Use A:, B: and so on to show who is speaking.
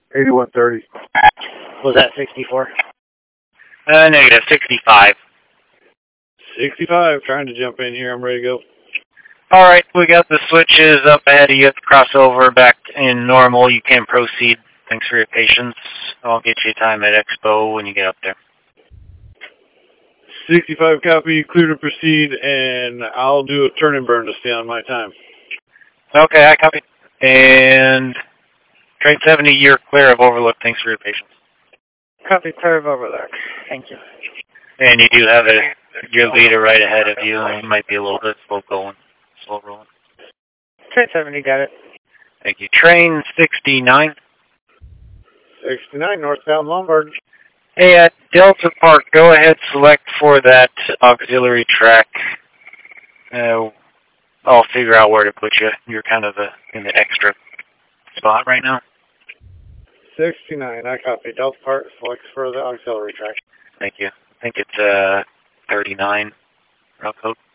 A: 8130.
B: Was that 64?
C: Negative, 65.
A: 65, trying to jump in here. I'm ready to go.
C: Alright, we got the switches up ahead of you at the crossover back in normal. You can proceed. Thanks for your patience. I'll get you time at Expo when you get up there.
A: 65 copy, clear to proceed, and I'll do a turn and burn to stay on my time.
C: Okay, I copy. And train 70, you're clear of Overlook. Thanks for your patience.
B: Copy, clear of Overlook. Thank you.
C: And you do have your leader right ahead of you, and you might be a little bit slow rolling.
B: Train 70, got it.
C: Thank you. Train 69.
A: 69, northbound Lombard.
C: Hey, at Delta Park, go ahead, select for that auxiliary track. I'll figure out where to put you. You're kind of in the extra spot right now.
A: 69, I copy. Delta Park selects for the auxiliary track.
C: Thank you. I think it's 39, route code.